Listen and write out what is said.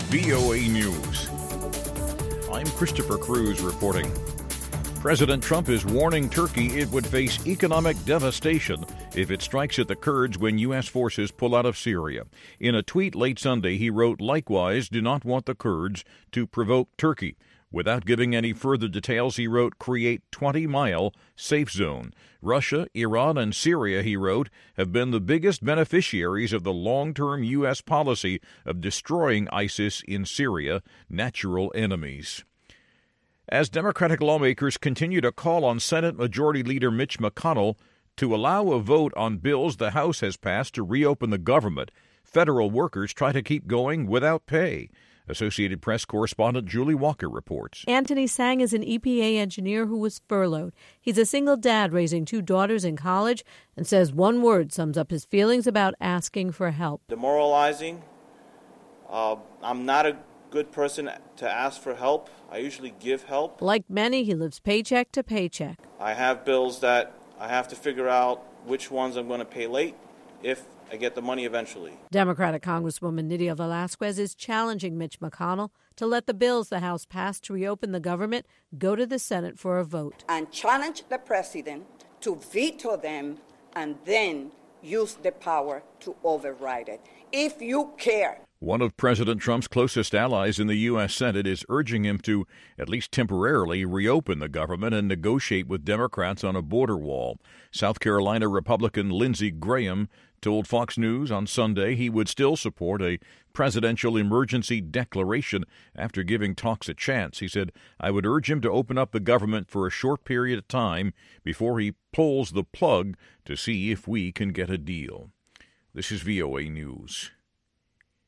VOA News. I'm Christopher Cruz reporting. President Trump is warning Turkey it would face economic devastation if it strikes at the Kurds when U.S. forces pull out of Syria. In a tweet late Sunday, he wrote, "Likewise, do not want the Kurds to provoke Turkey." Without giving any further details, he wrote, "Create 20-mile safe zone." Russia, Iran, and Syria, he wrote, have been the biggest beneficiaries of the long-term U.S. policy of destroying ISIS in Syria, natural enemies. As Democratic lawmakers continue to call on Senate Majority Leader Mitch McConnell to allow a vote on bills the House has passed to reopen the government, federal workers try to keep going without pay. Associated Press correspondent Julie Walker reports. Anthony Sang is an EPA engineer who was furloughed. He's a single dad raising two daughters in college and says one word sums up his feelings about asking for help. Demoralizing. I'm not a good person to ask for help. I usually give help. Like many, he lives paycheck to paycheck. I have bills that I have to figure out which ones I'm going to pay late if I get the money eventually. Democratic Congresswoman Nydia Velázquez is challenging Mitch McConnell to let the bills the House passed to reopen the government go to the Senate for a vote. And challenge the president to veto them and then use the power to override it. If you care. One of President Trump's closest allies in the U.S. Senate is urging him to, at least temporarily, reopen the government and negotiate with Democrats on a border wall. South Carolina Republican Lindsey Graham told Fox News on Sunday he would still support a presidential emergency declaration after giving talks a chance. He said, "I would urge him to open up the government for a short period of time before he pulls the plug to see if we can get a deal." This is VOA News.